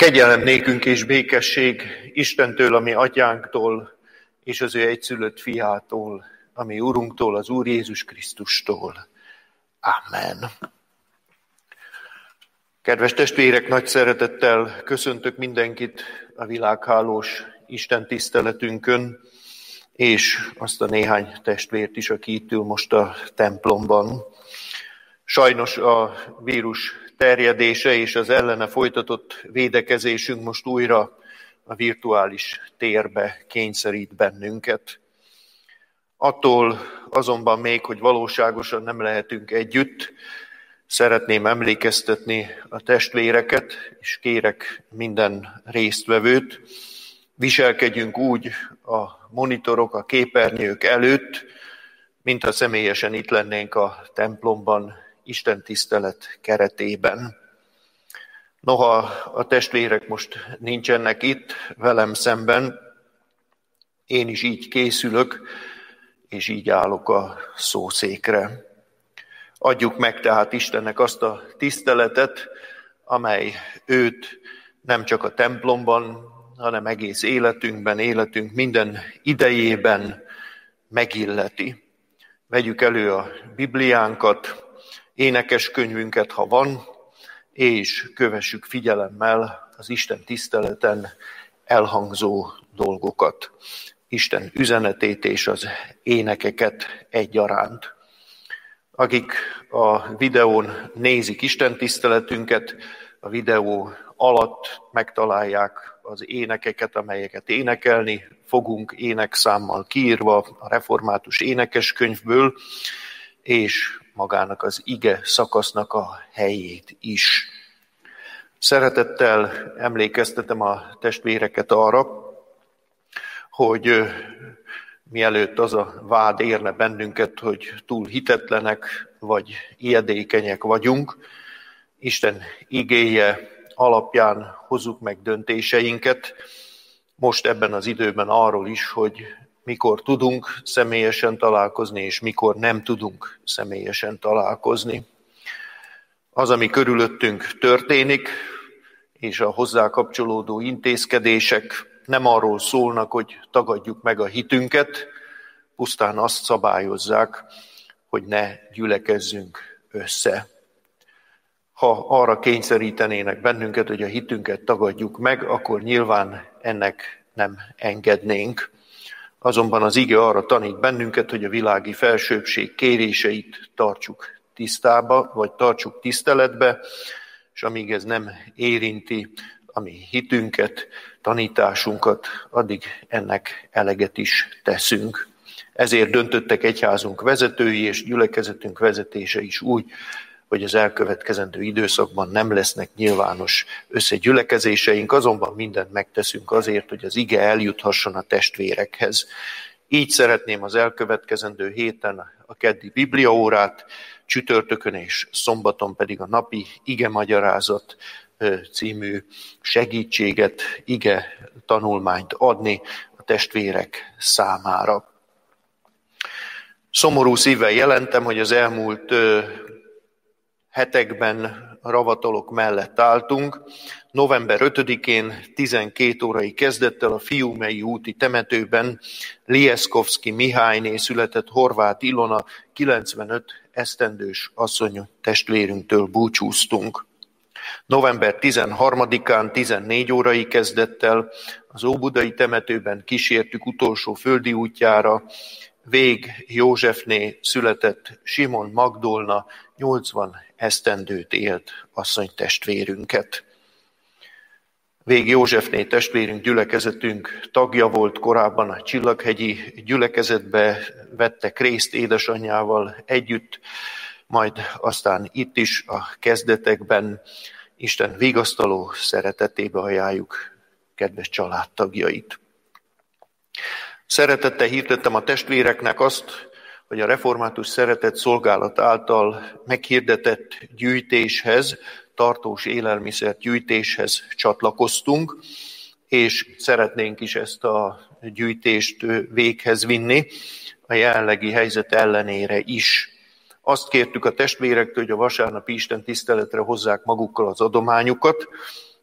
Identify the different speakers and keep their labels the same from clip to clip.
Speaker 1: Kegyelem nékünk és békesség Istentől, ami atyánktól, és az ő egyszülött fiától, ami Urunktól, az Úr Jézus Krisztustól. Amen. Kedves testvérek, nagy szeretettel köszöntök mindenkit a világhálós Isten tiszteletünkön, és azt a néhány testvért is, aki itt ül most a templomban. Sajnos a vírus terjedése és az ellene folytatott védekezésünk most újra a virtuális térbe kényszerít bennünket. Attól azonban még, hogy valóságosan nem lehetünk együtt, szeretném emlékeztetni a testvéreket, és kérek minden résztvevőt, viselkedjünk úgy a monitorok, a képernyők előtt, mintha személyesen itt lennénk a templomban, Isten tisztelet keretében. Noha a testvérek most nincsenek itt velem szemben, én is így készülök, és így állok a szószékre. Adjuk meg tehát Istennek azt a tiszteletet, amely őt nem csak a templomban, hanem egész életünk minden idejében megilleti. Vegyük elő a Bibliánkat, énekeskönyvünket, ha van, és kövessük figyelemmel az Isten tiszteleten elhangzó dolgokat, Isten üzenetét és az énekeket egyaránt. Akik a videón nézik Isten tiszteletünket, a videó alatt megtalálják az énekeket, amelyeket énekelni fogunk, énekszámmal kiírva a református énekeskönyvből, és magának az ige szakasznak a helyét is. Szeretettel emlékeztetem a testvéreket arra, hogy mielőtt az a vád érne bennünket, hogy túl hitetlenek vagy ijedékenyek vagyunk, Isten igéje alapján hozzuk meg döntéseinket, most ebben az időben arról is, hogy mikor tudunk személyesen találkozni, és mikor nem tudunk személyesen találkozni. Az, ami körülöttünk történik, és a hozzá kapcsolódó intézkedések nem arról szólnak, hogy tagadjuk meg a hitünket, pusztán azt szabályozzák, hogy ne gyülekezzünk össze. Ha arra kényszerítenének bennünket, hogy a hitünket tagadjuk meg, akkor nyilván ennek nem engednénk. Azonban az ige arra tanít bennünket, hogy a világi felsőbbség kéréseit tartsuk tisztába, vagy tartsuk tiszteletbe, és amíg ez nem érinti a mi hitünket, tanításunkat, addig ennek eleget is teszünk. Ezért döntöttek egyházunk vezetői és gyülekezetünk vezetése is úgy, hogy az elkövetkezendő időszakban nem lesznek nyilvános összegyülekezéseink, azonban mindent megteszünk azért, hogy az ige eljuthasson a testvérekhez. Így szeretném az elkövetkezendő héten a keddi bibliaórát, csütörtökön és szombaton pedig a napi ige magyarázat című segítséget, ige tanulmányt adni a testvérek számára. Szomorú szívvel jelentem, hogy az elmúlt hetekben ravatalok mellett álltunk. November 5-én 12 órai kezdettel a Fiumei úti temetőben Lieszkovszky Mihályné született Horváth Ilona 95 esztendős asszony testvérünktől búcsúztunk. November 13-án 14 órai kezdettel az óbudai temetőben kísértük utolsó földi útjára Vég Józsefné született Simon Magdolna 80 esztendőt élt asszony testvérünket. Vég Józsefné testvérünk gyülekezetünk tagja volt, korábban a Csillaghegyi gyülekezetbe vettek részt édesanyjával együtt, majd aztán itt is a kezdetekben Isten vigasztaló szeretetébe ajánljuk kedves családtagjait. Szeretettel hirdettem a testvéreknek azt, hogy a református szeretet szolgálat által meghirdetett gyűjtéshez, tartós élelmiszer gyűjtéshez csatlakoztunk, és szeretnénk is ezt a gyűjtést véghez vinni, a jelenlegi helyzet ellenére is. Azt kértük a testvérektől, hogy a vasárnapi Isten tiszteletre hozzák magukkal az adományukat,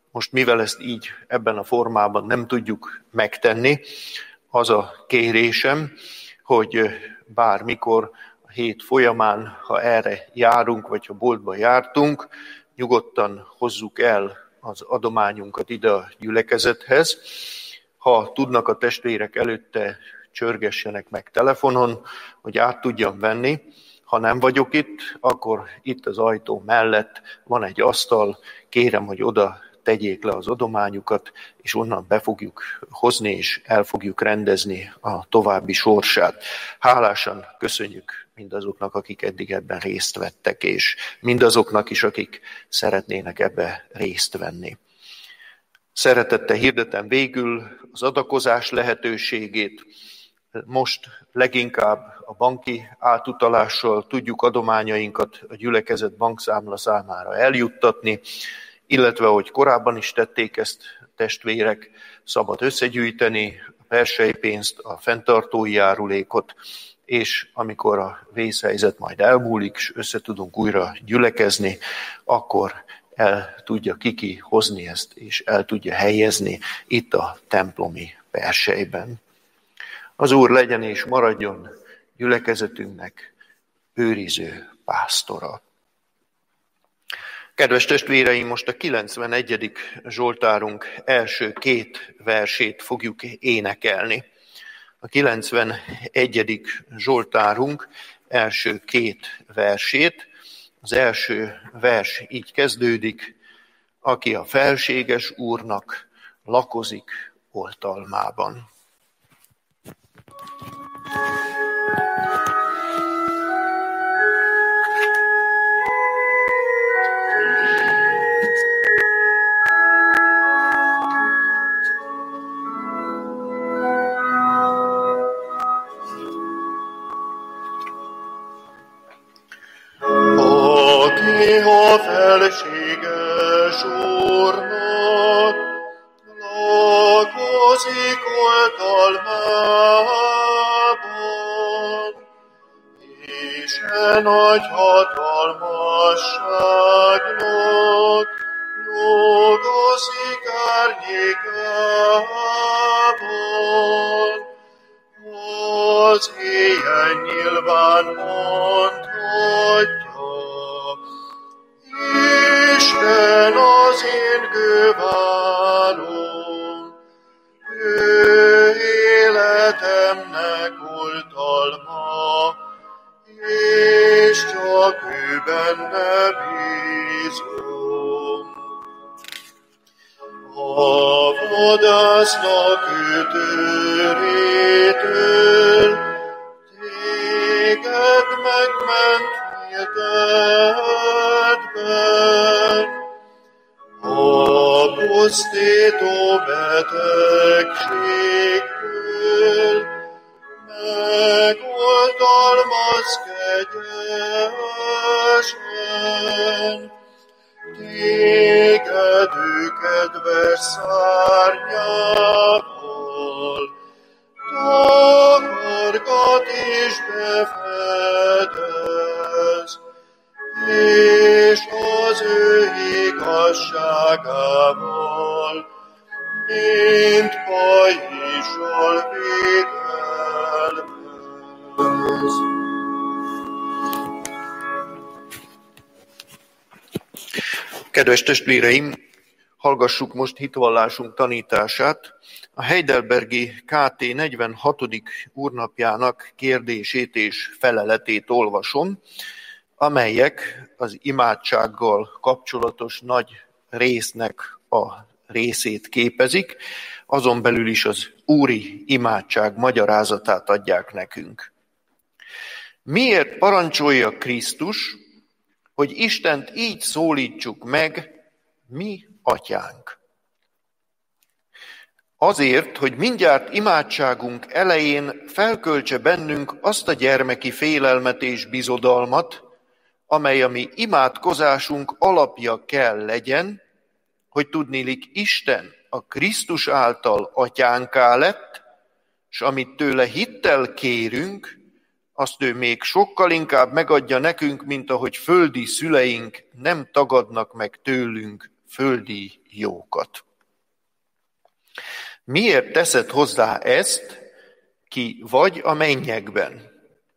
Speaker 1: Most mivel ezt így ebben a formában nem tudjuk megtenni, az a kérésem, hogy bármikor a hét folyamán, ha erre járunk, vagy ha boltba jártunk, nyugodtan hozzuk el az adományunkat ide a gyülekezethez. Ha tudnak a testvérek előtte, csörgessenek meg telefonon, hogy át tudjam venni. Ha nem vagyok itt, akkor itt az ajtó mellett van egy asztal, kérem, hogy oda tegyék le az adományukat, és onnan be fogjuk hozni, és el fogjuk rendezni a további sorsát. Hálásan köszönjük mindazoknak, akik eddig ebben részt vettek, és mindazoknak is, akik szeretnének ebbe részt venni. Szeretettel hirdetem végül az adakozás lehetőségét. Most leginkább a banki átutalással tudjuk adományainkat a gyülekezet bankszámla számára eljuttatni, illetve, ahogy korábban is tették ezt testvérek, szabad összegyűjteni a perselypénzt, a fenntartói járulékot, és amikor a vészhelyzet majd elmúlik, és össze tudunk újra gyülekezni, akkor el tudja kiki hozni ezt, és el tudja helyezni itt a templomi perselyben. Az Úr legyen és maradjon gyülekezetünknek őriző pásztora. Kedves testvéreim, most a 91. Zsoltárunk első 2 versét fogjuk énekelni. A 91. Zsoltárunk első 2 versét. Az első vers így kezdődik: aki a felséges Úrnak lakozik oltalmában.
Speaker 2: A felséges Úrnak lakozik oltalmában, és nagy hatalmasságnak nyugozik árnyékában. Az éjjel nyilván mondhatja: Isten az én kőválom, ő életemnek oltalma, és csak ő benne bízom. A vadásznak ütőrétől téged megment életedben, a pusztító betegségtől megoltalmaz kegyesen. Téged ő kedves szárnyával takargat és befedez, és az ő igazságával, mint pajzsal védelmez.
Speaker 1: Kedves testvéreim, hallgassuk most hitvallásunk tanítását. A Heidelbergi KT 46. úrnapjának kérdését és feleletét olvasom, amelyek az imádsággal kapcsolatos nagy résznek a részét képezik, azon belül is az úri imádság magyarázatát adják nekünk. Miért parancsolja Krisztus, hogy Istent így szólítsuk meg, mi atyánk? Azért, hogy mindjárt imádságunk elején felköltse bennünk azt a gyermeki félelmet és bizodalmat, amely a mi imádkozásunk alapja kell legyen, hogy tudniillik Isten a Krisztus által atyánká lett, s amit tőle hittel kérünk, azt ő még sokkal inkább megadja nekünk, mint ahogy földi szüleink nem tagadnak meg tőlünk földi jókat. Miért teszed hozzá ezt, ki vagy a mennyekben?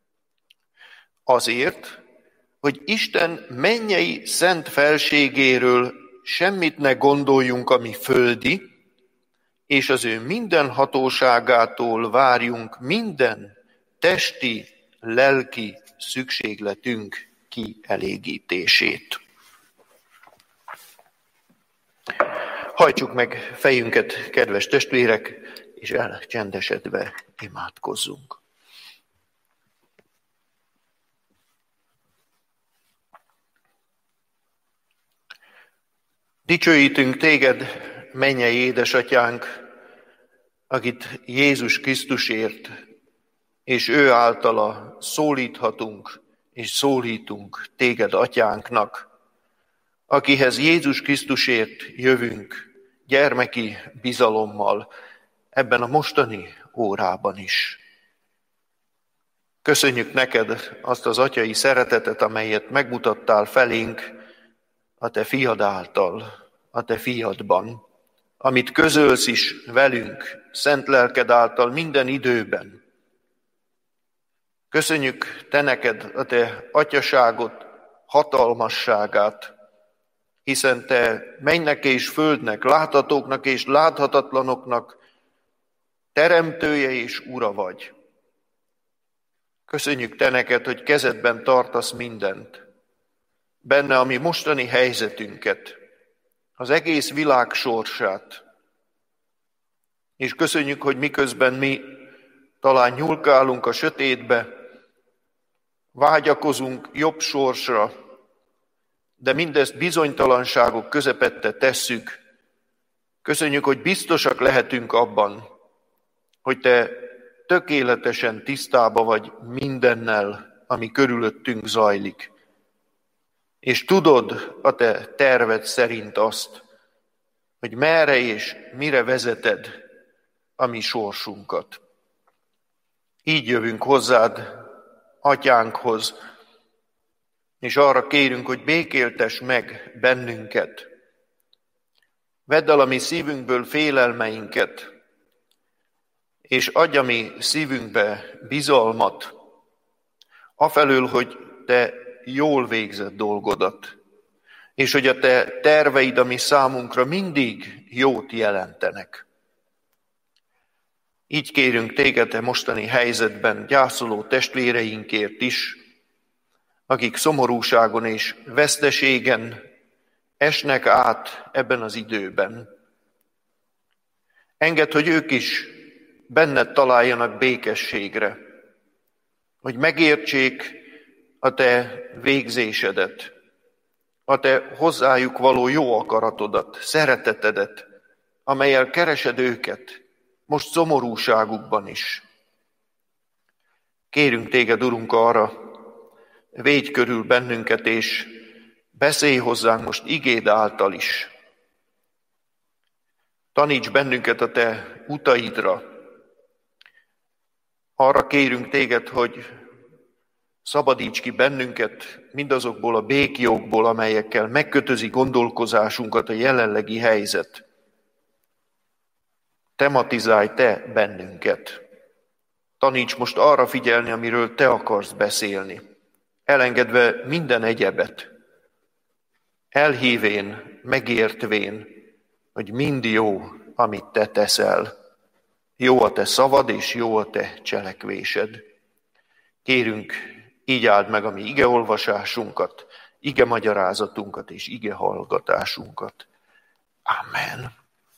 Speaker 1: Azért, hogy Isten mennyei szent felségéről semmit ne gondoljunk, ami földi, és az ő minden hatóságától várjunk minden testi, lelki szükségletünk kielégítését. Hajtsuk meg fejünket, kedves testvérek, és elcsendesedve imádkozzunk. Dicsőítünk téged, mennyei édesatyánk, akit Jézus Krisztusért, és ő általa szólíthatunk és szólítunk téged atyánknak, akihez Jézus Krisztusért jövünk gyermeki bizalommal ebben a mostani órában is. Köszönjük neked azt az atyai szeretetet, amelyet megmutattál felénk a te fiad által, a te fiadban, amit közölsz is velünk, szent lelked által minden időben. Köszönjük te neked a te atyaságot, hatalmasságát, hiszen te mennynek és földnek, láthatóknak és láthatatlanoknak teremtője és ura vagy. Köszönjük te neked, hogy kezedben tartasz mindent, benne a mi mostani helyzetünket, az egész világ sorsát. És köszönjük, hogy miközben mi talán nyúlkálunk a sötétbe, vágyakozunk jobb sorsra, de mindezt bizonytalanságok közepette tesszük. Köszönjük, hogy biztosak lehetünk abban, hogy te tökéletesen tisztába vagy mindennel, ami körülöttünk zajlik. És tudod a te terved szerint azt, hogy merre és mire vezeted a mi sorsunkat. Így jövünk hozzád, atyánkhoz, és arra kérünk, hogy békéltess meg bennünket. Vedd el a mi szívünkből félelmeinket, és adj a mi szívünkbe bizalmat, afelől, hogy te jól végzed dolgodat, és hogy a te terveid, ami számunkra mindig jót jelentenek. Így kérünk téged a mostani helyzetben gyászoló testvéreinkért is, akik szomorúságon és veszteségen esnek át ebben az időben. Engedd, hogy ők is benned találjanak békességre, hogy megértsék a te végzésedet, a te hozzájuk való jó akaratodat, szeretetedet, amellyel keresed őket, most szomorúságukban is. Kérünk téged, Urunk, arra, védj körül bennünket, és beszélj hozzánk most igéd által is. Taníts bennünket a te utaidra. Arra kérünk téged, hogy szabadíts ki bennünket mindazokból a béklyókból, amelyekkel megkötözi gondolkozásunkat a jelenlegi helyzet. Tematizálj te bennünket. Taníts most arra figyelni, amiről te akarsz beszélni, elengedve minden egyebet, elhívén, megértvén, hogy mind jó, amit te teszel. Jó a te szavad, és jó a te cselekvésed. Kérünk, így áld meg a mi igeolvasásunkat, ige magyarázatunkat és ige hallgatásunkat. Amen.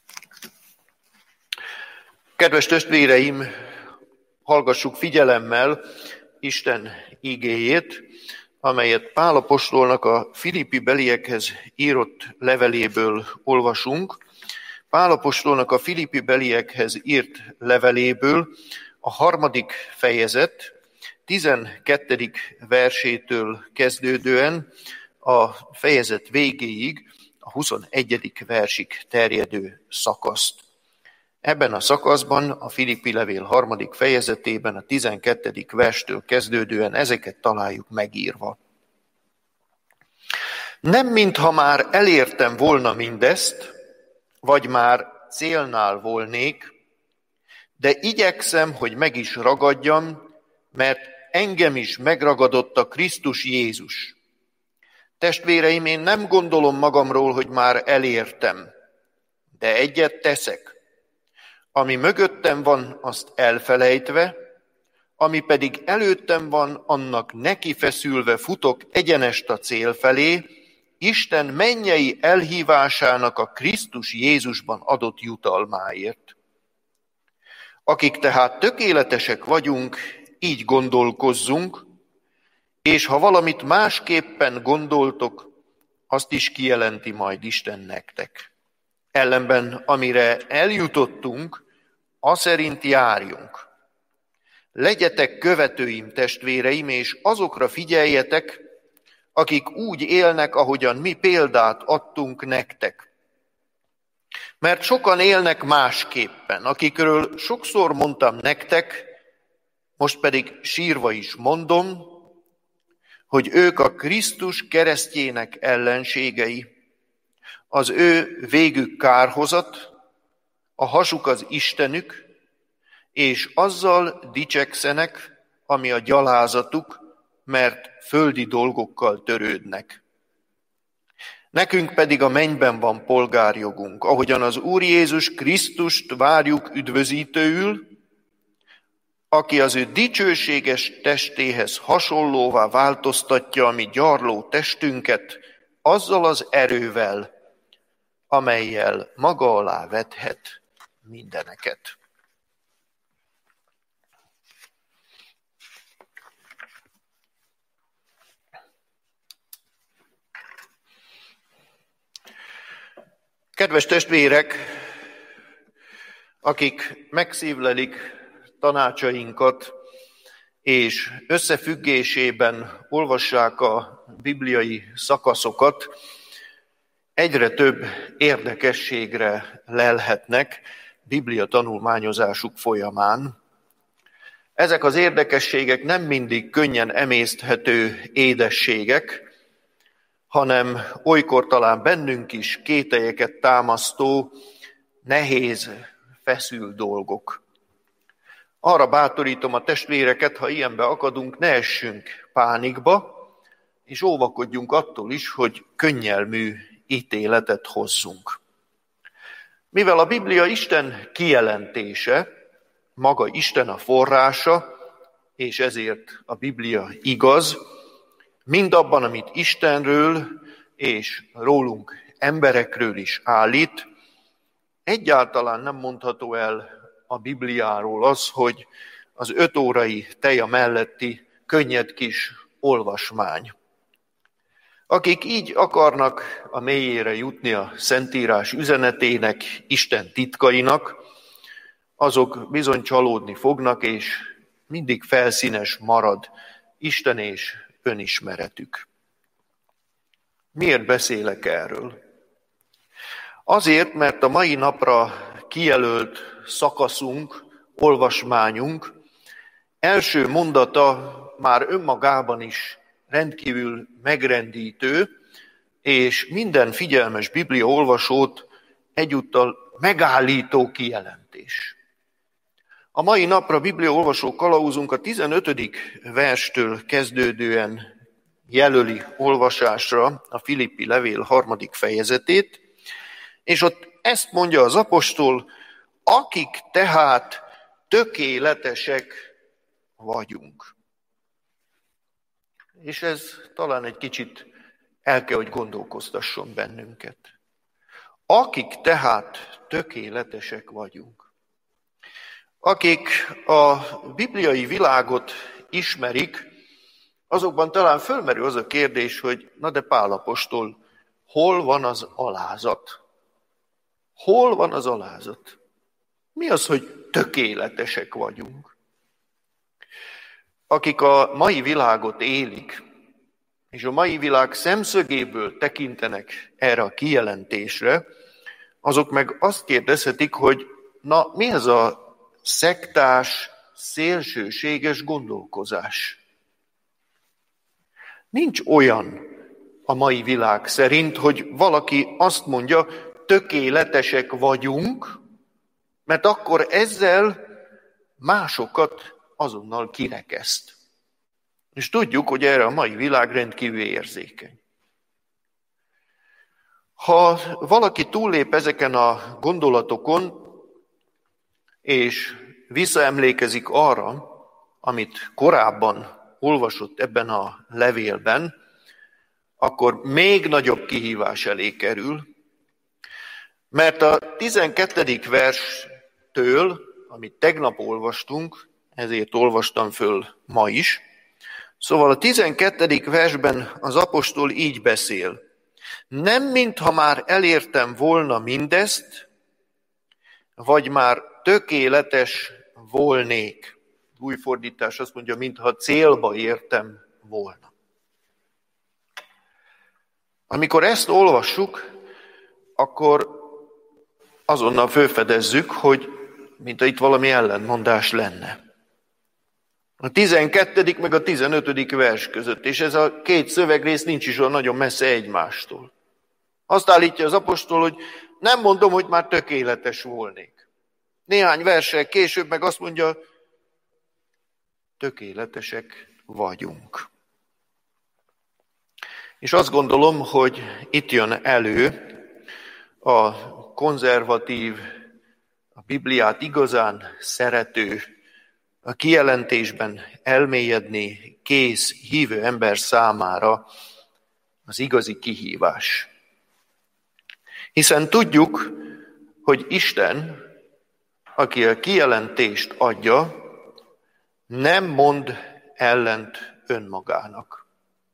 Speaker 1: Kedves testvéreim, hallgassuk figyelemmel Isten igéjét, amelyet Pál apostolnak a Filippi beliekhez írott leveléből olvasunk. Pál apostolnak a Filippi beliekhez írt leveléből a 3. fejezet 12. versétől kezdődően a fejezet végéig a 21. versig terjedő szakaszt. Ebben a szakaszban, a Filippi levél 3. fejezetében, a 12. verstől kezdődően ezeket találjuk megírva. Nem mintha már elértem volna mindezt, vagy már célnál volnék, de igyekszem, hogy meg is ragadjam, mert engem is megragadott a Krisztus Jézus. Testvéreim, én nem gondolom magamról, hogy már elértem, de egyet teszek. Ami mögöttem van, azt elfelejtve, ami pedig előttem van, annak neki feszülve futok egyenest a cél felé, Isten mennyei elhívásának a Krisztus Jézusban adott jutalmáért. Akik tehát tökéletesek vagyunk, így gondolkozzunk, és ha valamit másképpen gondoltok, azt is kijelenti majd Isten nektek. Ellenben, amire eljutottunk, aszerint járjunk. Legyetek követőim, testvéreim, és azokra figyeljetek, akik úgy élnek, ahogyan mi példát adtunk nektek. Mert sokan élnek másképpen, akikről sokszor mondtam nektek, most pedig sírva is mondom, hogy ők a Krisztus keresztjének ellenségei, az ő végük kárhozat, a hasuk az Istenük, és azzal dicsekszenek, ami a gyalázatuk, mert földi dolgokkal törődnek. Nekünk pedig a mennyben van polgárjogunk, ahogyan az Úr Jézus Krisztust várjuk üdvözítőül, aki az ő dicsőséges testéhez hasonlóvá változtatja a mi gyarló testünket, azzal az erővel, amellyel maga alá vethet mindeneket. Kedves testvérek, akik megszívlelik tanácsainkat, és összefüggésében olvassák a bibliai szakaszokat, egyre több érdekességre lelhetnek Biblia tanulmányozásuk folyamán. Ezek az érdekességek nem mindig könnyen emészthető édességek, hanem olykor talán bennünk is kételyeket támasztó, nehéz, feszült dolgok. Arra bátorítom a testvéreket, ha ilyenbe akadunk, ne essünk pánikba, és óvakodjunk attól is, hogy könnyelmű ítéletet hozzunk. Mivel a Biblia Isten kijelentése, maga Isten a forrása, és ezért a Biblia igaz, mindabban, amit Istenről és rólunk emberekről is állít, egyáltalán nem mondható el a Bibliáról az, hogy az 5 órai teja melletti könnyed kis olvasmány. Akik így akarnak a mélyére jutni a Szentírás üzenetének, Isten titkainak, azok bizony csalódni fognak, és mindig felszínes marad Isten és önismeretük. Miért beszélek erről? Azért, mert a mai napra kijelölt szakaszunk, olvasmányunk első mondata már önmagában is rendkívül megrendítő, és minden figyelmes Biblia olvasót egyúttal megállító kijelentés. A mai napra Biblia olvasó kalauzunk a 15. verstől kezdődően jelöli olvasásra a Filippi levél 3. fejezetét, és ott ezt mondja az apostol, akik tehát tökéletesek vagyunk. És ez talán egy kicsit el kell, hogy gondolkoztasson bennünket. Akik tehát tökéletesek vagyunk. Akik a bibliai világot ismerik, azokban talán fölmerül az a kérdés, hogy na de Pál apostol, hol van az alázat? Hol van az alázat? Mi az, hogy tökéletesek vagyunk? Akik a mai világot élik, és a mai világ szemszögéből tekintenek erre a kijelentésre, azok meg azt kérdezhetik, hogy na mi ez a szektás, szélsőséges gondolkozás? Nincs olyan a mai világ szerint, hogy valaki azt mondja, tökéletesek vagyunk, mert akkor ezzel másokat azonnal kirekeszt. És tudjuk, hogy erre a mai világ rendkívül érzékeny. Ha valaki túllép ezeken a gondolatokon, és visszaemlékezik arra, amit korábban olvasott ebben a levélben, akkor még nagyobb kihívás elé kerül, mert a 12. verstől, amit tegnap olvastunk, ezért olvastam föl ma is, szóval a 12. versben az apostol így beszél. Nem mintha már elértem volna mindezt, vagy már tökéletes volnék. Új fordítás azt mondja, mintha célba értem volna. Amikor ezt olvassuk, akkor azonnal felfedezzük, hogy mintha itt valami ellentmondás lenne. A 12. meg a 15. vers között, és ez a két szövegrész nincs is olyan nagyon messze egymástól. Azt állítja az apostol, hogy nem mondom, hogy már tökéletes volnék. Néhány verssel később meg azt mondja, tökéletesek vagyunk. És azt gondolom, hogy itt jön elő a konzervatív, a Bibliát igazán szerető, a kijelentésben elmélyedni kész hívő ember számára az igazi kihívás. Hiszen tudjuk, hogy Isten, aki a kijelentést adja, nem mond ellent önmagának.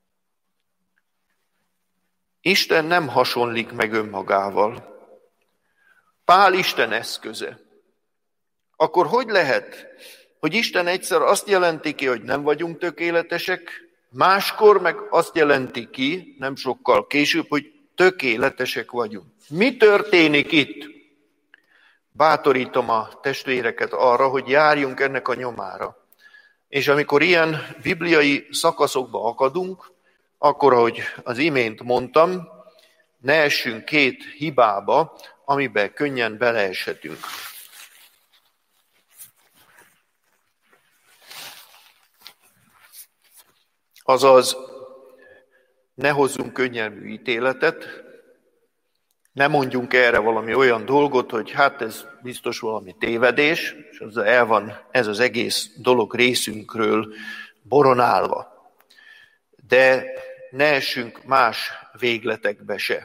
Speaker 1: Isten nem hasonlik meg önmagával. Pál Isten eszköze. Akkor hogy lehet, hogy Isten egyszer azt jelenti ki, hogy nem vagyunk tökéletesek, máskor meg azt jelenti ki, nem sokkal később, hogy tökéletesek vagyunk. Mi történik itt? Bátorítom a testvéreket arra, hogy járjunk ennek a nyomára. És amikor ilyen bibliai szakaszokba akadunk, akkor, ahogy az imént mondtam, ne essünk két hibába, amiben könnyen beleeshetünk. Azaz, ne hozzunk könnyelmű ítéletet, ne mondjunk erre valami olyan dolgot, hogy hát ez biztos valami tévedés, és az el van ez az egész dolog részünkről boronálva. De ne essünk más végletekbe se.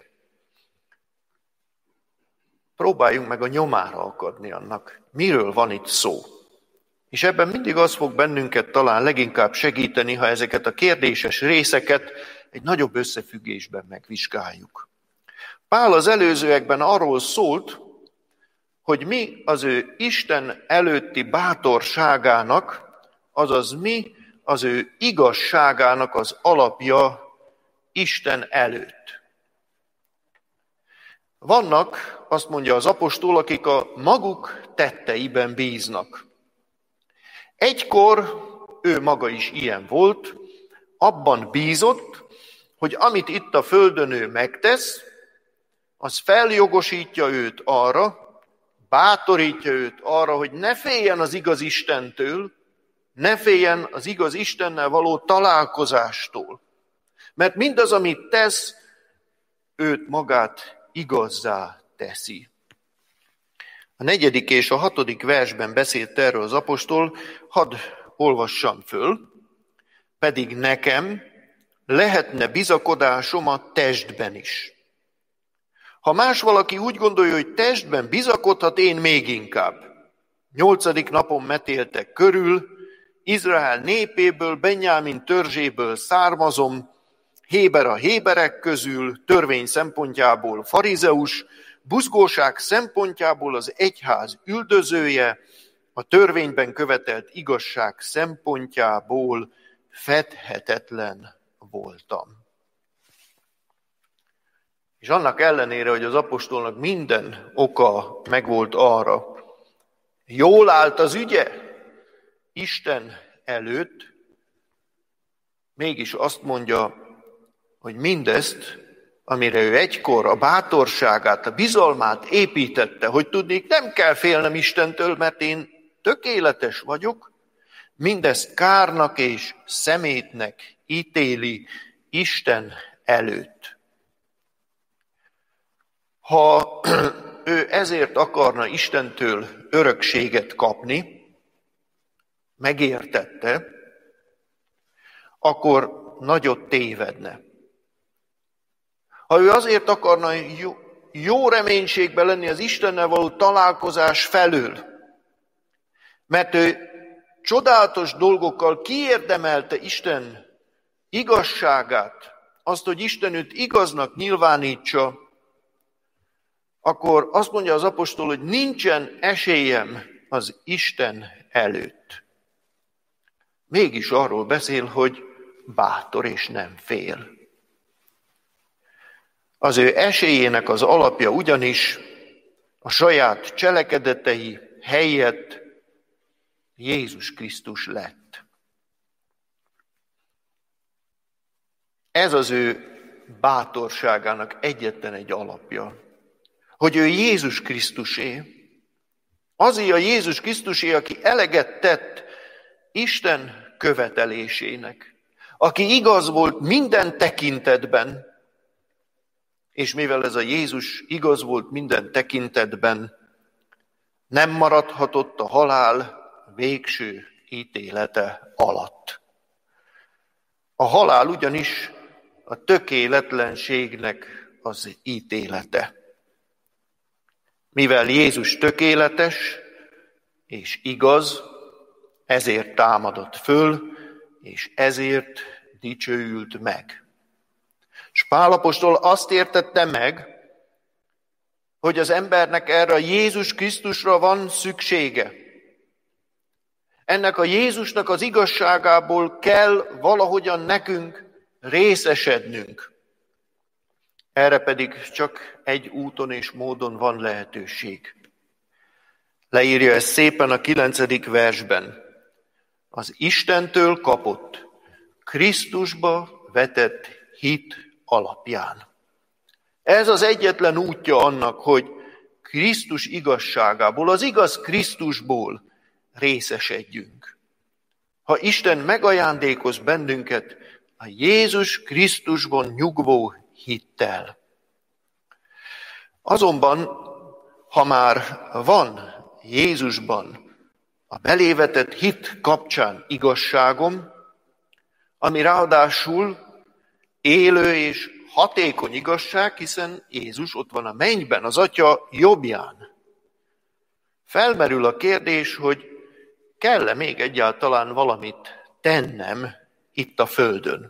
Speaker 1: Próbáljunk meg a nyomára akadni annak, miről van itt szó. És ebben mindig az fog bennünket talán leginkább segíteni, ha ezeket a kérdéses részeket egy nagyobb összefüggésben megvizsgáljuk. Pál az előzőekben arról szólt, hogy mi az ő Isten előtti bátorságának, azaz mi az ő igazságának az alapja Isten előtt. Vannak, azt mondja az apostol, akik a maguk tetteiben bíznak. Egykor ő maga is ilyen volt, abban bízott, hogy amit itt a földön ő megtesz, az feljogosítja őt arra, bátorítja őt arra, hogy ne féljen az igaz Istentől, ne féljen az igaz Istennel való találkozástól. Mert mindaz, amit tesz, őt magát igazzá teszi. A 4. és a 6. versben beszélt erről az apostol, hadd olvassam föl, pedig nekem lehetne bizakodásom a testben is. Ha más valaki úgy gondolja, hogy testben bizakodhat, én még inkább. 8. napon metéltek körül, Izrael népéből, Benjámin törzséből származom, Héber a héberek közül, törvény szempontjából farizeus, buzgóság szempontjából az egyház üldözője, a törvényben követelt igazság szempontjából fedhetetlen voltam. És annak ellenére, hogy az apostolnak minden oka megvolt arra, jól állt az ügye Isten előtt, mégis azt mondja hogy mindezt, amire ő egykor a bátorságát, a bizalmát építette, hogy tudnék, nem kell félnem Istentől, mert én tökéletes vagyok, mindezt kárnak és szemétnek ítéli Isten előtt. Ha ő ezért akarna Istentől örökséget kapni, megértette, akkor nagyot tévedne. Ha ő azért akarna jó reménységben lenni az Istennel való találkozás felől, mert ő csodálatos dolgokkal kiérdemelte Isten igazságát, azt, hogy Isten őt igaznak nyilvánítsa, akkor azt mondja az apostol, hogy nincsen esélyem az Isten előtt. Mégis arról beszél, hogy bátor és nem fél. Az ő esélyének az alapja ugyanis a saját cselekedetei helyett Jézus Krisztus lett. Ez az ő bátorságának egyetlen egy alapja, hogy ő Jézus Krisztusé. Azért a Jézus Krisztusé, aki eleget tett Isten követelésének, aki igaz volt minden tekintetben, és mivel ez a Jézus igaz volt minden tekintetben, nem maradhatott a halál végső ítélete alatt. A halál ugyanis a tökéletlenségnek az ítélete. Mivel Jézus tökéletes és igaz, ezért támadott föl, és ezért dicsőült meg. És Pál apostol azt értette meg, hogy az embernek erre a Jézus Krisztusra van szüksége. Ennek a Jézusnak az igazságából kell valahogyan nekünk részesednünk. Erre pedig csak egy úton és módon van lehetőség. Leírja ezt szépen a 9. versben. Az Istentől kapott, Krisztusba vetett hit alapján. Ez az egyetlen útja annak, hogy Krisztus igazságából, az igaz Krisztusból részesedjünk. Ha Isten megajándékoz bennünket a Jézus Krisztusban nyugvó hittel. Azonban, ha már van Jézusban a belévetett hit kapcsán igazságom, ami ráadásul élő és hatékony igazság, hiszen Jézus ott van a mennyben, az Atya jobbján. Felmerül a kérdés, hogy kell-e még egyáltalán valamit tennem itt a földön?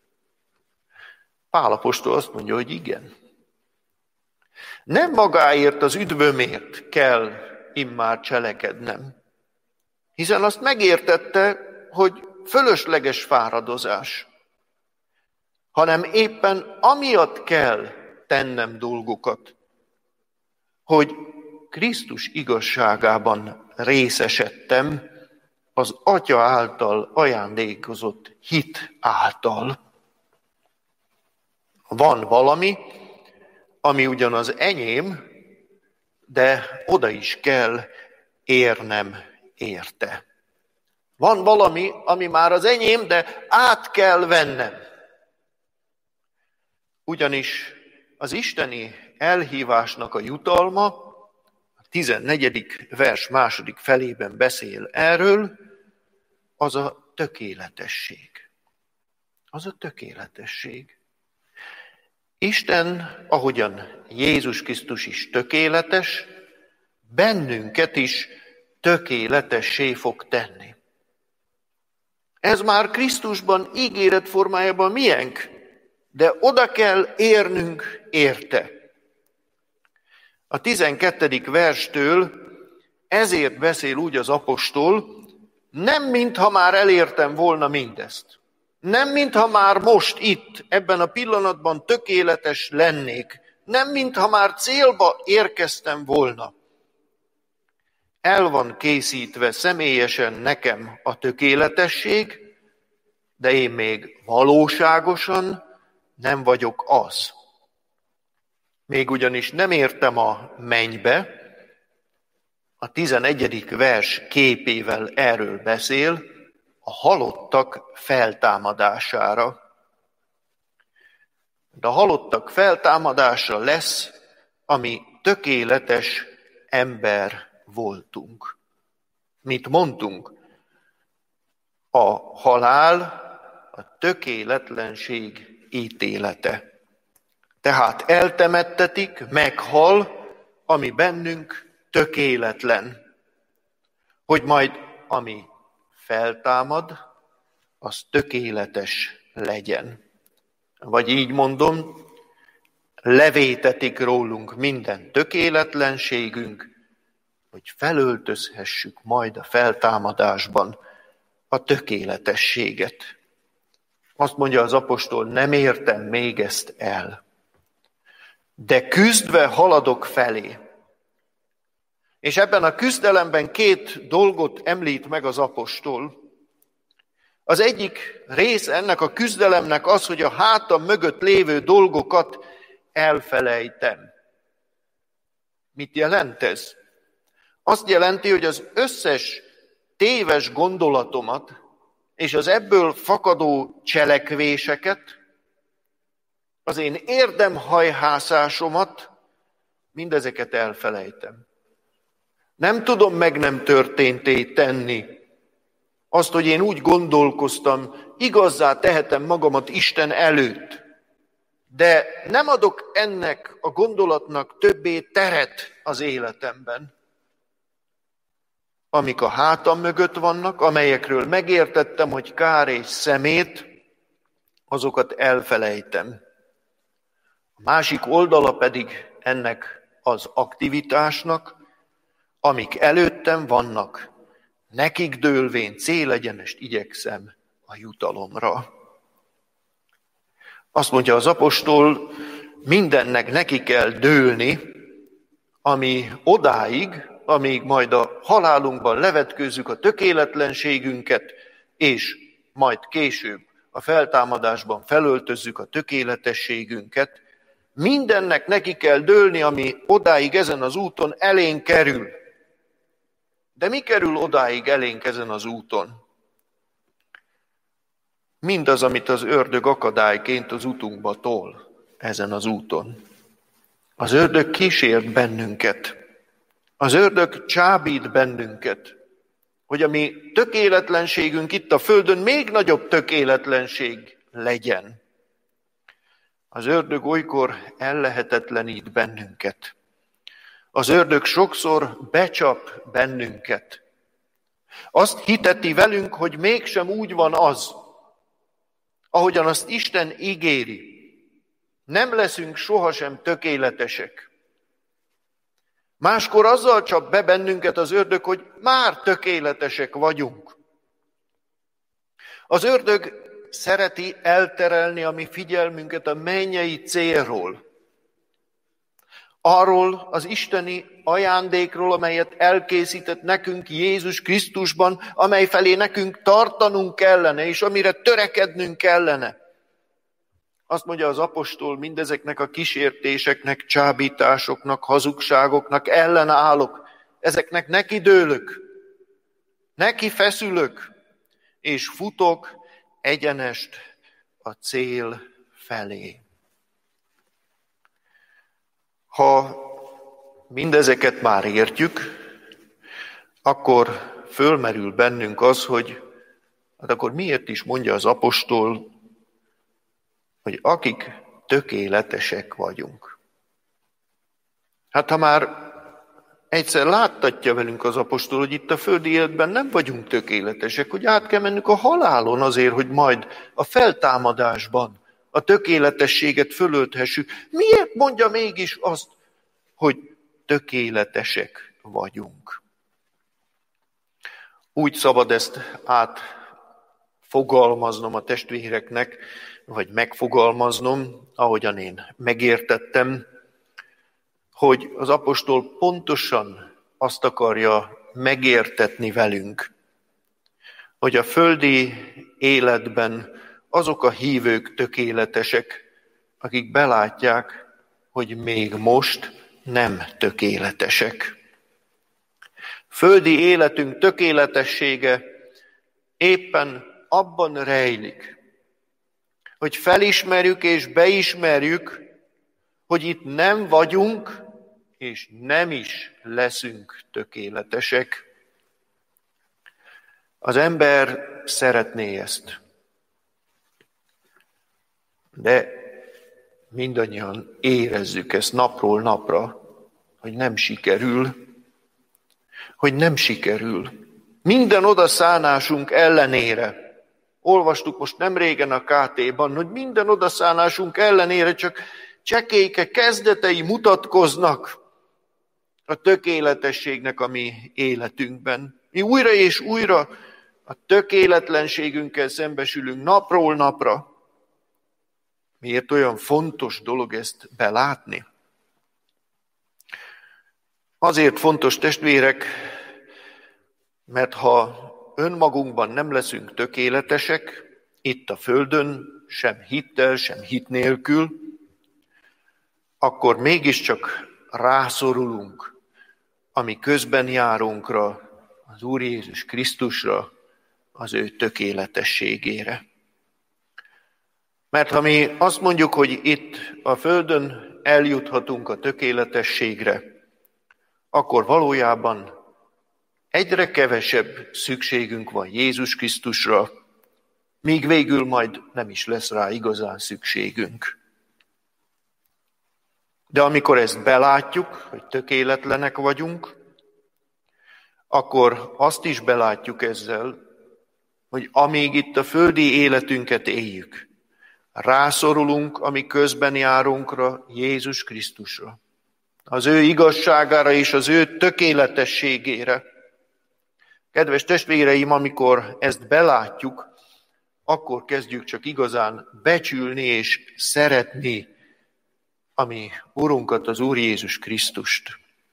Speaker 1: Pál apostol azt mondja, hogy igen. Nem magáért, az üdvömért kell immár cselekednem, hiszen azt megértette, hogy fölösleges fáradozás, hanem éppen amiatt kell tennem dolgokat, hogy Krisztus igazságában részesedtem az Atya által ajándékozott hit által. Van valami, ami ugyan az enyém, de oda is kell érnem érte. Van valami, ami már az enyém, de át kell vennem. Ugyanis az isteni elhívásnak a jutalma, a 14. vers második felében beszél erről, az a tökéletesség. Az a tökéletesség. Isten, ahogyan Jézus Krisztus is tökéletes, bennünket is tökéletessé fog tenni. Ez már Krisztusban, ígéret formájában miénk, de oda kell érnünk érte. A 12. verstől ezért beszél úgy az apostol, nem mintha már elértem volna mindezt. Nem mintha már most itt, ebben a pillanatban tökéletes lennék. Nem mintha már célba érkeztem volna. El van készítve személyesen nekem a tökéletesség, de én még valóságosan nem vagyok az. Még ugyanis nem értem a mennybe, a 11. vers képével erről beszél, a halottak feltámadására. De a halottak feltámadása lesz, ami tökéletes ember voltunk. Mit mondtunk? A halál a tökéletlenség ítélete. Tehát eltemettetik, meghal, ami bennünk tökéletlen. Hogy majd ami feltámad, az tökéletes legyen. Vagy így mondom, levétetik rólunk minden tökéletlenségünk, hogy felöltözhessük majd a feltámadásban a tökéletességet. Azt mondja az apostol, nem értem még ezt el, de küzdve haladok felé. És ebben a küzdelemben 2 dolgot említ meg az apostol. Az egyik rész ennek a küzdelemnek az, hogy a hátam mögött lévő dolgokat elfelejtem. Mit jelent ez? Azt jelenti, hogy az összes téves gondolatomat és az ebből fakadó cselekvéseket, az én érdemhajhászásomat, mindezeket elfelejtem. Nem tudom meg nem történté tenni azt, hogy én úgy gondolkoztam, igazzá tehetem magamat Isten előtt, de nem adok ennek a gondolatnak többé teret az életemben. Amik a hátam mögött vannak, amelyekről megértettem, hogy kár és szemét, azokat elfelejtem. A másik oldala pedig ennek az aktivitásnak, amik előttem vannak, nekik dőlvén célegyenest igyekszem a jutalomra. Azt mondja az apostol, mindennek neki kell dőlni, ami odáig, amíg majd a halálunkban levetkőzzük a tökéletlenségünket, és majd később a feltámadásban felöltözzük a tökéletességünket, mindennek neki kell dőlni, ami odáig ezen az úton elénk kerül. De mi kerül odáig elénk ezen az úton? Mindaz, amit az ördög akadályként az utunkba tol ezen az úton. Az ördög kísért bennünket. Az ördög csábít bennünket, hogy a mi tökéletlenségünk itt a földön még nagyobb tökéletlenség legyen. Az ördög olykor ellehetetlenít bennünket. Az ördög sokszor becsap bennünket. Azt hiteti velünk, hogy mégsem úgy van az, ahogyan azt Isten ígéri. Nem leszünk sohasem tökéletesek. Máskor azzal csap be bennünket az ördög, hogy már tökéletesek vagyunk. Az ördög szereti elterelni a mi figyelmünket a mennyei célról. Arról az isteni ajándékról, amelyet elkészített nekünk Jézus Krisztusban, amely felé nekünk tartanunk kellene, és amire törekednünk kellene. Azt mondja az apostol, mindezeknek a kísértéseknek, csábításoknak, hazugságoknak ellenállok. Ezeknek nekidőlök, neki feszülök, és futok egyenest a cél felé. Ha mindezeket már értjük, akkor fölmerül bennünk az, hogy hát akkor miért is mondja az apostol, hogy akik tökéletesek vagyunk. Hát ha már egyszer láttatja velünk az apostol, hogy itt a földi életben nem vagyunk tökéletesek, hogy át kell mennünk a halálon azért, hogy majd a feltámadásban a tökéletességet fölölthessük. Miért mondja mégis azt, hogy tökéletesek vagyunk? Úgy szabad ezt átfogalmaznom a testvéreknek, vagy megfogalmaznom, ahogyan én megértettem, hogy az apostol pontosan azt akarja megértetni velünk, hogy a földi életben azok a hívők tökéletesek, akik belátják, hogy még most nem tökéletesek. Földi életünk tökéletessége éppen abban rejlik, hogy felismerjük és beismerjük, hogy itt nem vagyunk, és nem is leszünk tökéletesek. Az ember szeretné ezt, de mindannyian érezzük ezt napról napra, hogy nem sikerül, Minden odaszánásunk ellenére, olvastuk most nem régen a KT-ban, hogy minden odaszánásunk ellenére csak csekélyke kezdetei mutatkoznak a tökéletességnek a mi életünkben. Mi újra és újra a tökéletlenségünkkel szembesülünk napról napra. Miért olyan fontos dolog ezt belátni? Azért fontos, testvérek, mert ha önmagunkban nem leszünk tökéletesek, itt a földön, sem hittel, sem hit nélkül, akkor mégiscsak rászorulunk a mi közben járunkra, az Úr Jézus Krisztusra, az ő tökéletességére. Mert ha mi azt mondjuk, hogy itt a földön eljuthatunk a tökéletességre, akkor valójában egyre kevesebb szükségünk van Jézus Krisztusra, míg végül majd nem is lesz rá igazán szükségünk. De amikor ezt belátjuk, hogy tökéletlenek vagyunk, akkor azt is belátjuk ezzel, hogy amíg itt a földi életünket éljük, rászorulunk a mi közben járunkra, Jézus Krisztusra, az ő igazságára és az ő tökéletességére. Kedves testvéreim, amikor ezt belátjuk, akkor kezdjük csak igazán becsülni és szeretni a mi Urunkat, az Úr Jézus Krisztust.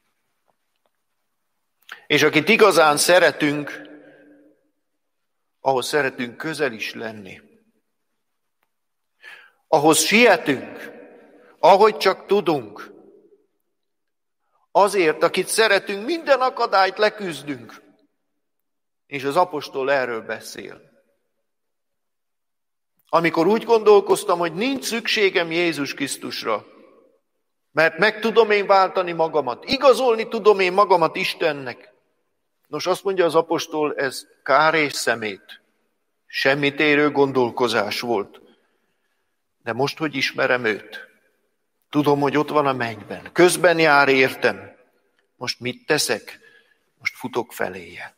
Speaker 1: És akit igazán szeretünk, ahhoz szeretünk közel is lenni. Ahhoz sietünk, ahogy csak tudunk. Azért, akit szeretünk, minden akadályt leküzdünk. És az apostol erről beszél. Amikor úgy gondolkoztam, hogy nincs szükségem Jézus Krisztusra, mert meg tudom én váltani magamat, igazolni tudom én magamat Istennek. Nos, azt mondja az apostol, ez kár és szemét, semmit érő gondolkozás volt. De most, hogy ismerem őt, tudom, hogy ott van a mennyben, közben jár értem. Most mit teszek? Most futok feléje.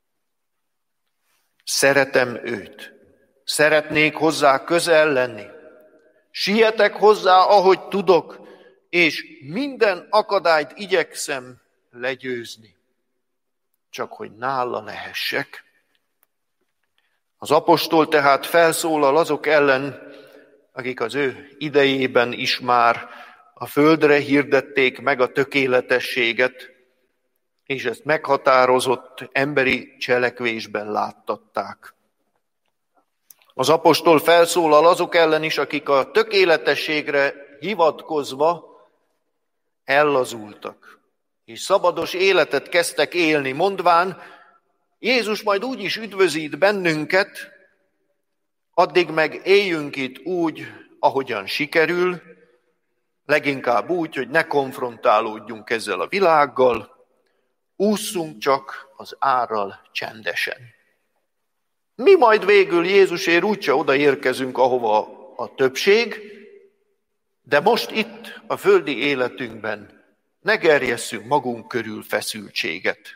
Speaker 1: Szeretem őt. Szeretnék hozzá közel lenni. Sietek hozzá, ahogy tudok, és minden akadályt igyekszem legyőzni. Csak hogy nála lehessek. Az apostol tehát felszólal azok ellen, akik az ő idejében is már a földre hirdették meg a tökéletességet, és ezt meghatározott emberi cselekvésben láttatták. Az apostol felszólal azok ellen is, akik a tökéletességre hivatkozva ellazultak, és szabados életet kezdtek élni, mondván, Jézus majd úgy is üdvözít bennünket, addig meg éljünk itt úgy, ahogyan sikerül, leginkább úgy, hogy ne konfrontálódjunk ezzel a világgal, ússzunk csak az árral csendesen. Mi majd végül Jézusért úgyse odaérkezünk, ahova a többség, de most itt a földi életünkben ne gerjesszünk magunk körül feszültséget.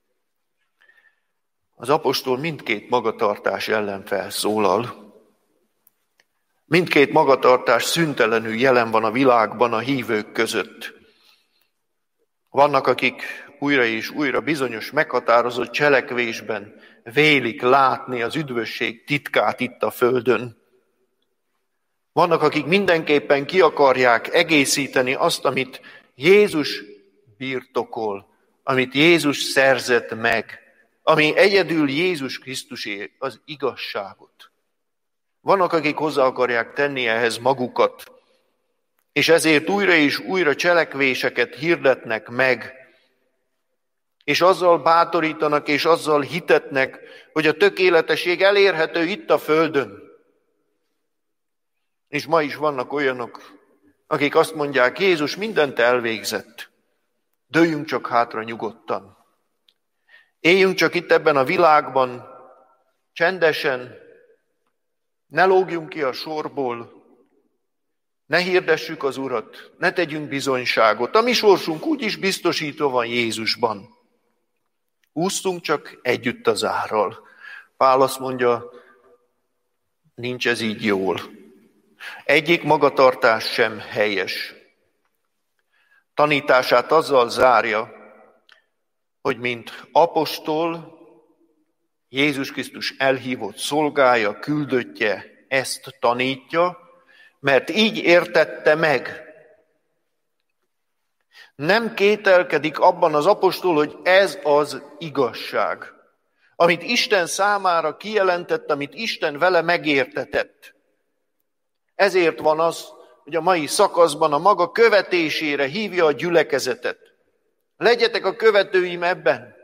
Speaker 1: Az apostol mindkét magatartás ellen felszólal. Mindkét magatartás szüntelenül jelen van a világban a hívők között. Vannak, akik újra és újra bizonyos meghatározott cselekvésben vélik látni az üdvösség titkát itt a földön. Vannak, akik mindenképpen ki akarják egészíteni azt, amit Jézus birtokol, amit Jézus szerzett meg, ami egyedül Jézus Krisztusé az igazságot. Vannak, akik hozzá akarják tenni ehhez magukat, és ezért újra és újra cselekvéseket hirdetnek meg, és azzal bátorítanak, és azzal hitetnek, hogy a tökéletesség elérhető itt a földön. És ma is vannak olyanok, akik azt mondják, Jézus mindent elvégzett, dőljünk csak hátra nyugodtan. Éljünk csak itt ebben a világban, csendesen, ne lógjunk ki a sorból, ne hirdessük az Urat, ne tegyünk bizonyságot. A mi sorsunk úgyis biztosítva van Jézusban. Úsztunk csak együtt az árral. Pál azt mondja, nincs ez így jól. Egyik magatartás sem helyes. Tanítását azzal zárja, hogy mint apostol, Jézus Krisztus elhívott szolgája, küldöttje ezt tanítja, mert így értette meg. Nem kételkedik abban az apostol, hogy ez az igazság, amit Isten számára kijelentett, amit Isten vele megértetett. Ezért van az, hogy a mai szakaszban a maga követésére hívja a gyülekezetet. Legyetek a követőim ebben.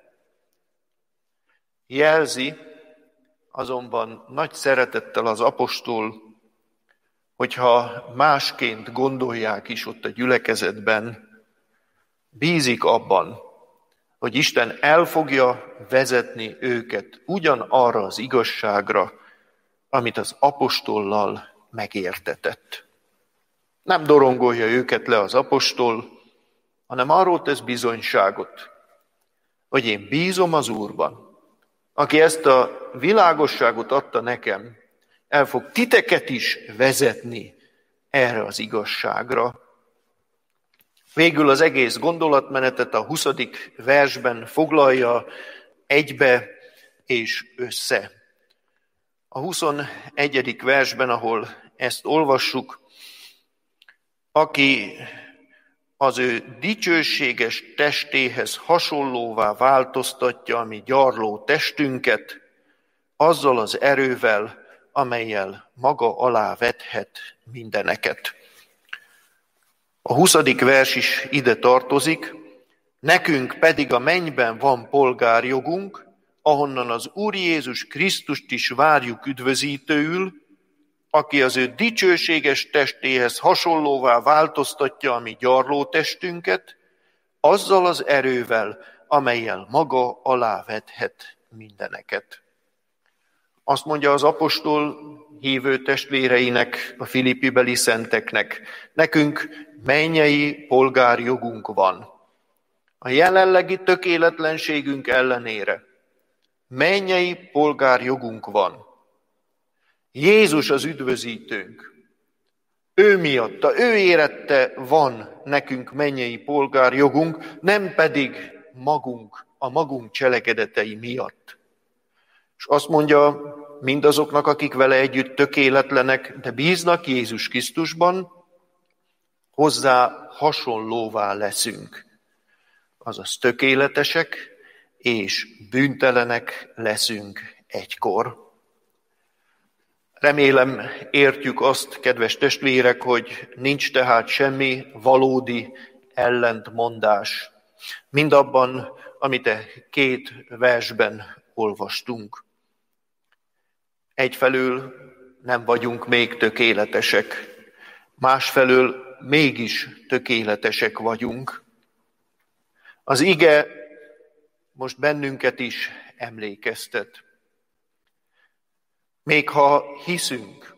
Speaker 1: Jelzi azonban nagy szeretettel az apostol, hogyha másként gondolják is ott a gyülekezetben, bízik abban, hogy Isten el fogja vezetni őket ugyanarra az igazságra, amit az apostollal megértetett. Nem dorongolja őket le az apostol, hanem arról tesz bizonyságot, hogy én bízom az Úrban, aki ezt a világosságot adta nekem, el fog titeket is vezetni erre az igazságra. Végül az egész gondolatmenetet a 20. versben foglalja egybe és össze. A 21. versben, ahol ezt olvassuk, aki az ő dicsőséges testéhez hasonlóvá változtatja a mi gyarló testünket, azzal az erővel, amellyel maga alá vethet mindeneket. A 20. vers is ide tartozik, nekünk pedig a mennyben van polgárjogunk, ahonnan az Úr Jézus Krisztust is várjuk üdvözítőül, aki az ő dicsőséges testéhez hasonlóvá változtatja a mi gyarló testünket, azzal az erővel, amellyel maga alá vethet mindeneket. Azt mondja az apostol hívő testvéreinek, a filippibeli szenteknek, nekünk mennyei polgárjogunk van. A jelenlegi tökéletlenségünk ellenére mennyei polgárjogunk van. Jézus az üdvözítőnk. Ő miatta, ő érette van nekünk mennyei polgárjogunk, nem pedig magunk, a magunk cselekedetei miatt. És azt mondja mindazoknak, akik vele együtt tökéletlenek, de bíznak Jézus Krisztusban, hozzá hasonlóvá leszünk. Azaz tökéletesek és bűntelenek leszünk egykor. Remélem értjük azt, kedves testvérek, hogy nincs tehát semmi valódi ellentmondás mindabban, amit a 2 versben olvastunk. Egyfelől nem vagyunk még tökéletesek, másfelől mégis tökéletesek vagyunk. Az ige most bennünket is emlékeztet. Még ha hiszünk,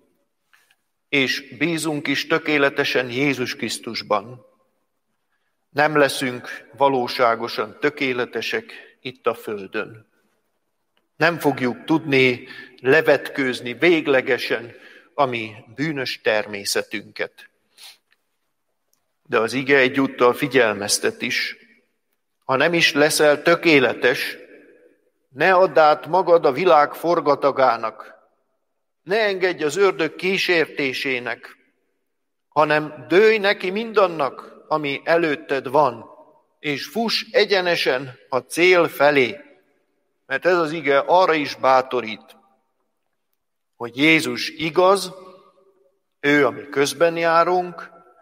Speaker 1: és bízunk is tökéletesen Jézus Krisztusban, nem leszünk valóságosan tökéletesek itt a földön. Nem fogjuk tudni levetkőzni véglegesen a mi bűnös természetünket. De az ige egyúttal figyelmeztet is, ha nem is leszel tökéletes, ne add át magad a világ forgatagának, ne engedj az ördög kísértésének, hanem dőlj neki mindannak, ami előtted van, és fuss egyenesen a cél felé. Mert ez az ige arra is bátorít, hogy Jézus igaz, ő a mi közben járunk,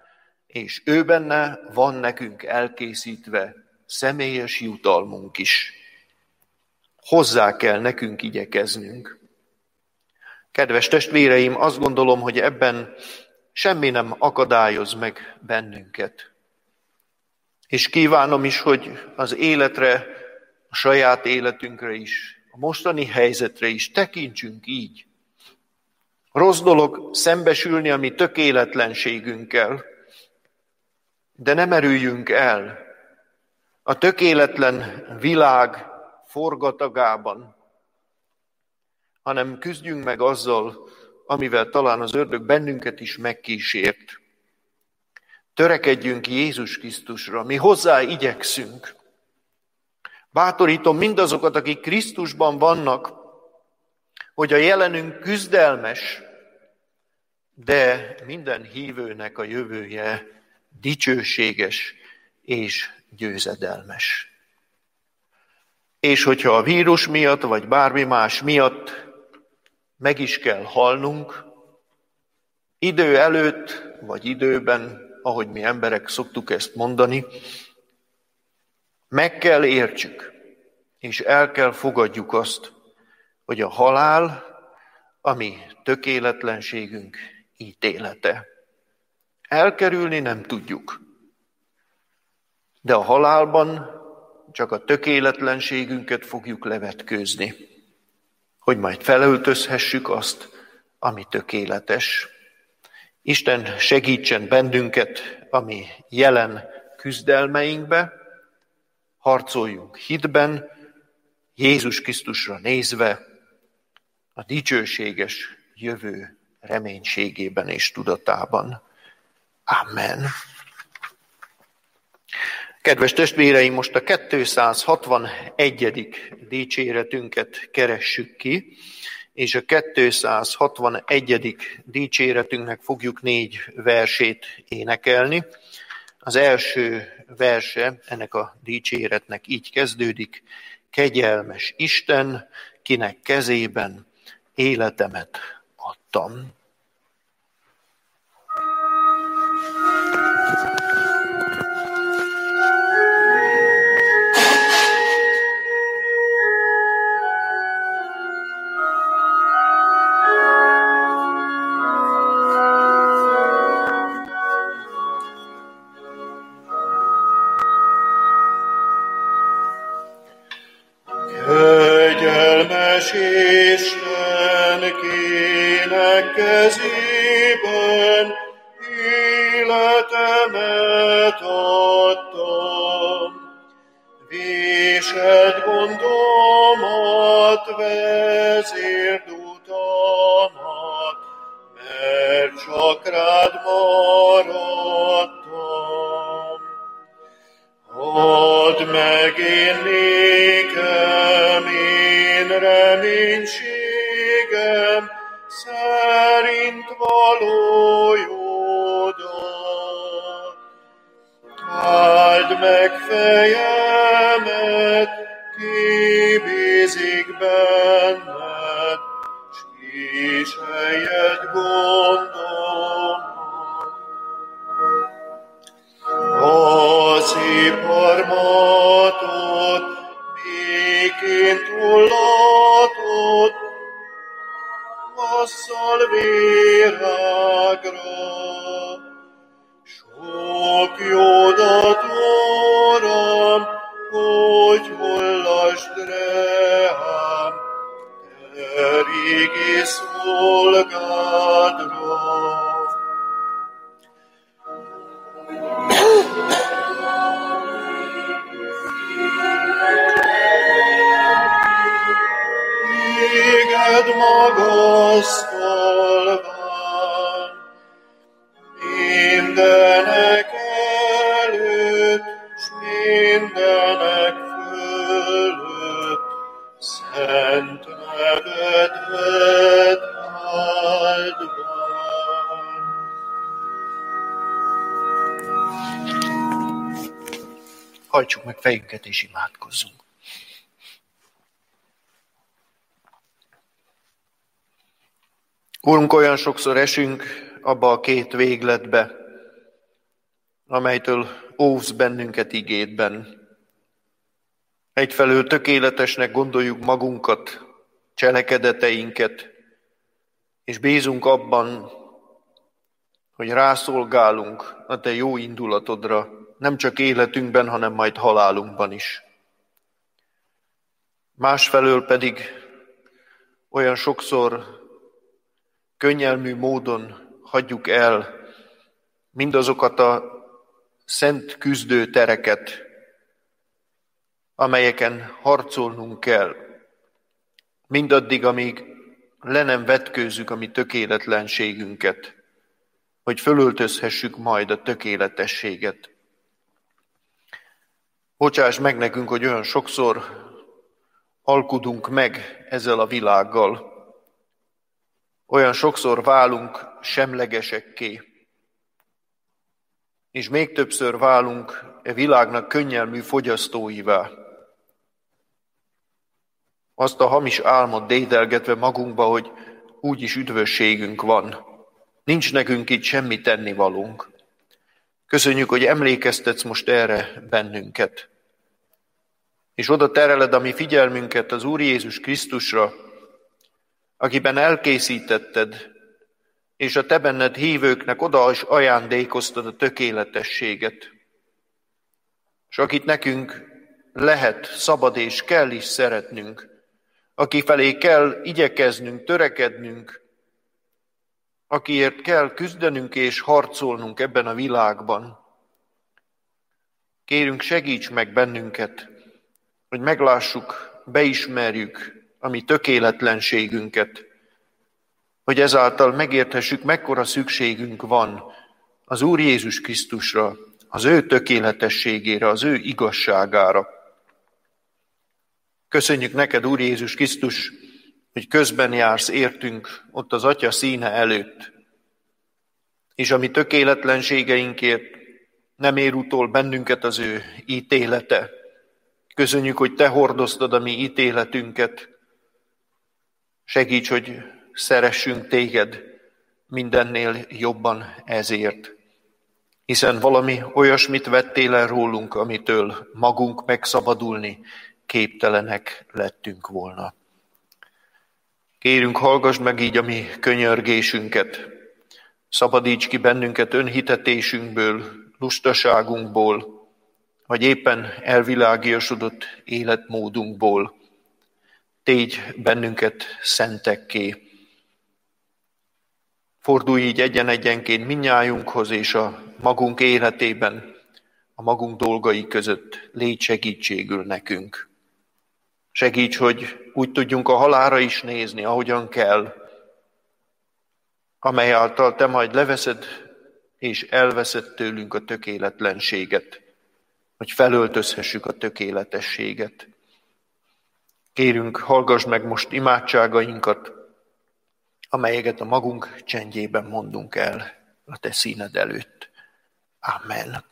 Speaker 1: és ő benne van nekünk elkészítve személyes jutalmunk is. Hozzá kell nekünk igyekeznünk. Kedves testvéreim, azt gondolom, hogy ebben semmi nem akadályoz meg bennünket. És kívánom is, hogy az életre, a saját életünkre is, a mostani helyzetre is tekintsünk így. Rossz dolog szembesülni a mi tökéletlenségünkkel, de ne merüljünk el a tökéletlen világ forgatagában, hanem küzdjünk meg azzal, amivel talán az ördög bennünket is megkísért. Törekedjünk Jézus Krisztusra, mi hozzá igyekszünk. Bátorítom mindazokat, akik Krisztusban vannak, hogy a jelenünk küzdelmes, de minden hívőnek a jövője dicsőséges és győzedelmes. És hogyha a vírus miatt, vagy bármi más miatt meg is kell halnunk, idő előtt, vagy időben, ahogy mi emberek szoktuk ezt mondani, meg kell értsük, és el kell fogadjuk azt, hogy a halál a mi tökéletlenségünk ítélete. Elkerülni nem tudjuk, de a halálban csak a tökéletlenségünket fogjuk levetkőzni, hogy majd felöltözhessük azt, ami tökéletes. Isten segítsen bennünket a mi jelen küzdelmeinkbe, harcoljunk hitben, Jézus Krisztusra nézve, a dicsőséges jövő reménységében és tudatában. Amen. Kedves testvéreim, most a 261. dicséretünket keressük ki, és a 261. dicséretünknek fogjuk 4 versét énekelni. Az első verse ennek a dicséretnek így kezdődik: Kegyelmes Isten, kinek kezében életemet adtam.
Speaker 2: Kegyelmes Isten, kinek kezében életemet adtam. Viselt gondomat, vezérd utamat, mert csak rád maradtam. Add meg én nékem, én reménységem szerint való jódat. Áld meg fejemet, ki bízik benned, s kísérjed gondomat. Az iparmatot, békén tullatot, vasszal virágra. Sok jódat, Uram, hogy hullasd rám, te régi szolgádra. Téged magasztalván, mindenek előtt, s mindenek fölött, szent nevedet áldván.
Speaker 1: Hajtsuk meg fejünket és imádkozzunk. Úrunk, olyan sokszor esünk abba a két végletbe, amelytől óvsz bennünket igédben. Egyfelől tökéletesnek gondoljuk magunkat, cselekedeteinket, és bízunk abban, hogy rászolgálunk a te jó indulatodra, nem csak életünkben, hanem majd halálunkban is. Másfelől pedig olyan sokszor könnyelmű módon hagyjuk el mindazokat a szent küzdőtereket, amelyeken harcolnunk kell, mindaddig, amíg le nem vetkőzzük a mi tökéletlenségünket, hogy fölöltözhessük majd a tökéletességet. Bocsáss meg nekünk, hogy olyan sokszor alkudunk meg ezzel a világgal, olyan sokszor válunk semlegesekké, és még többször válunk e világnak könnyelmű fogyasztóivá. Azt a hamis álmot dédelgetve magunkba, hogy úgyis üdvösségünk van. Nincs nekünk itt semmi tennivalónk. Köszönjük, hogy emlékeztetsz most erre bennünket. És oda tereled a mi figyelmünket az Úr Jézus Krisztusra, akiben elkészítetted, és a te benned hívőknek oda is ajándékoztad a tökéletességet. És akit nekünk lehet, szabad és kell is szeretnünk, aki felé kell igyekeznünk, törekednünk, akiért kell küzdenünk és harcolnunk ebben a világban. Kérünk, segíts meg bennünket, hogy meglássuk, beismerjük a mi tökéletlenségünket, hogy ezáltal megérthessük, mekkora szükségünk van az Úr Jézus Krisztusra, az ő tökéletességére, az ő igazságára. Köszönjük neked, Úr Jézus Krisztus, hogy közben jársz értünk ott az Atya színe előtt, és a mi tökéletlenségeinkért nem ér utol bennünket az ő ítélete. Köszönjük, hogy te hordoztad a mi ítéletünket. Segíts, hogy szeressünk téged mindennél jobban ezért. Hiszen valami olyasmit vettél el rólunk, amitől magunk megszabadulni képtelenek lettünk volna. Kérünk, hallgass meg így a mi könyörgésünket. Szabadíts ki bennünket önhitetésünkből, lustaságunkból, vagy éppen elvilágiasodott életmódunkból. Tégy bennünket szentekké. Fordulj így egyen-egyenként minnyájunkhoz, és a magunk életében, a magunk dolgai között légy segítségül nekünk. Segíts, hogy úgy tudjunk a halálra is nézni, ahogyan kell, amely által te majd leveszed és elveszed tőlünk a tökéletlenséget, hogy felöltözhessük a tökéletességet. Kérünk, hallgass meg most imádságainkat, amelyeket a magunk csendjében mondunk el a te színed előtt. Amen.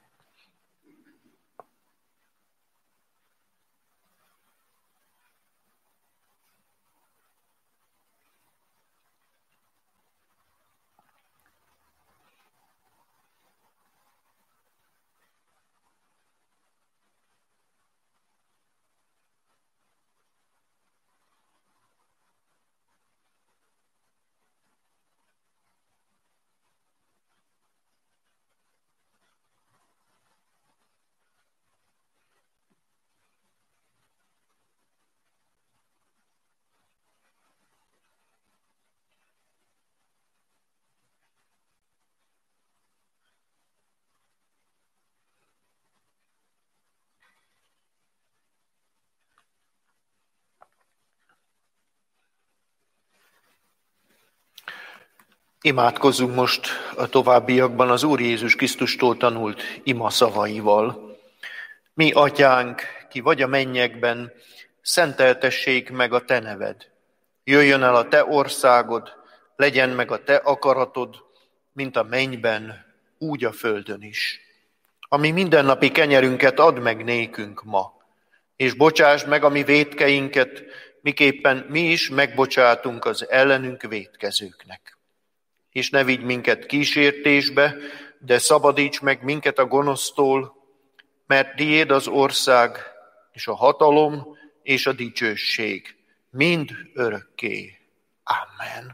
Speaker 1: Imádkozzunk most a továbbiakban az Úr Jézus Krisztustól tanult ima szavaival. Mi, Atyánk, ki vagy a mennyekben, szenteltessék meg a te neved. Jöjjön el a te országod, legyen meg a te akaratod, mint a mennyben, úgy a földön is. Ami mindennapi kenyerünket add meg nékünk ma, és bocsásd meg a mi vétkeinket, miképpen mi is megbocsátunk az ellenünk vétkezőknek. És ne vigy minket kísértésbe, de szabadíts meg minket a gonosztól, mert tiéd az ország, és a hatalom, és a dicsőség, mind örökké. Amen.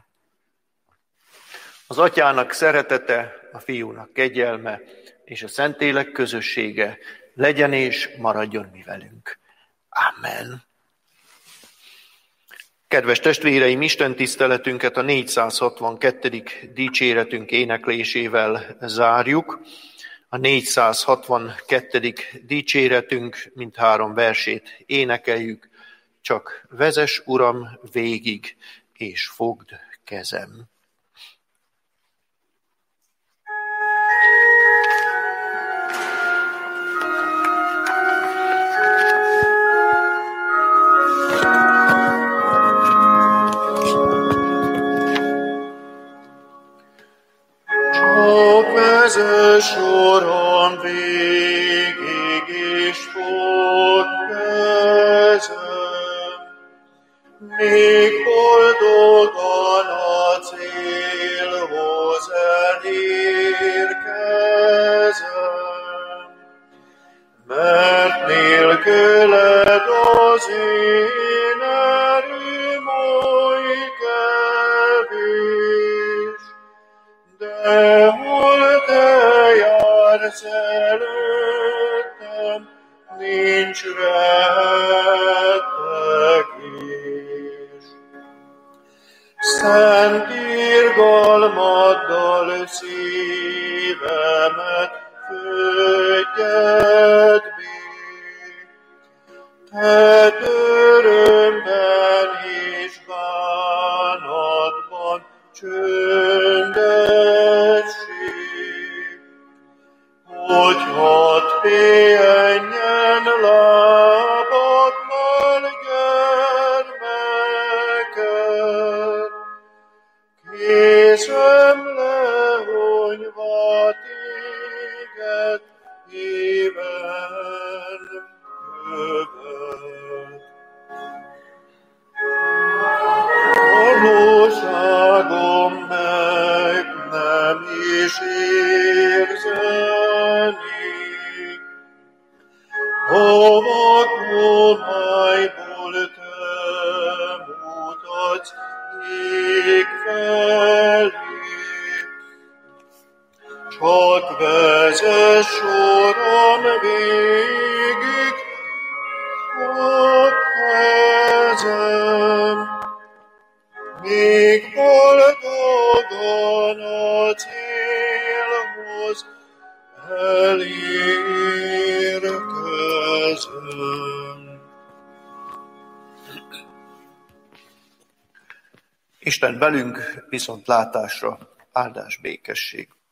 Speaker 1: Az Atyának szeretete, a Fiúnak kegyelme, és a Szentlélek közössége legyen és maradjon mi velünk. Amen. Kedves testvéreim, Isten tiszteletünket a 462. dicséretünk éneklésével zárjuk. A 462. dicséretünk mindhárom versét énekeljük. Csak vezess, Uram, végig, és fogd kezem.
Speaker 2: Vezess, Uram, végig, és fogd kezem, még boldogan a célhoz elérkezem, mert nélküled az én erőm oly kevés, de hol te jársz előttem, nincs rettegés. Szent irgalmaddal szívemet földjed bír, te örömben és bánatban csöndesség, hogy hadd pihenjen lábadnál gyermeked, kézem lehonyva téged híven követ. Valóságom meg nem is érzeni, ha vakhomályból te mutatsz ég felé. Csak vezess, Uram, végig, fogd kezem, még boldogan a célhoz elérkezem.
Speaker 1: Isten velünk, viszontlátásra, áldás, békesség.